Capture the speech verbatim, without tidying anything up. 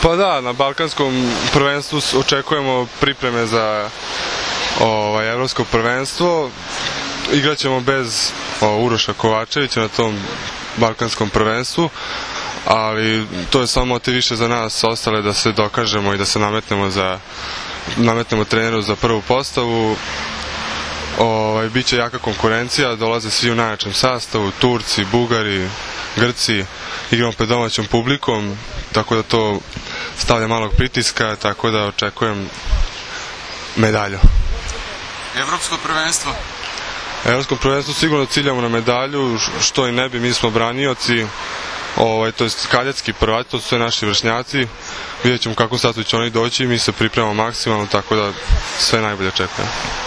Pa da, na balkanskom prvenstvu očekujemo pripreme za ovaj, evropsko prvenstvo. Igraćemo bez o, Uroša Kovačevića na tom balkanskom prvenstvu, ali to je samo motiviše za nas ostale da se dokažemo i da se nametnemo za nametnemo treneru za prvu postavu. Ovaj, biće jaka konkurencija, dolaze svi u najjačem sastavu, Turci, Bugari, Grci, igramo pred domaćom publikom, tako da to stavlja malog pritiska, tako da očekujem medalju. Evropsko prvenstvo? Evropsko prvenstvo sigurno ciljamo na medalju, što i ne bi, mi smo branioci, ovaj, to je kadetski prvati, to su sve naši vršnjaci, vidjet ćemo kako sad će oni doći i mi se pripremamo maksimalno, tako da sve najbolje očekujem.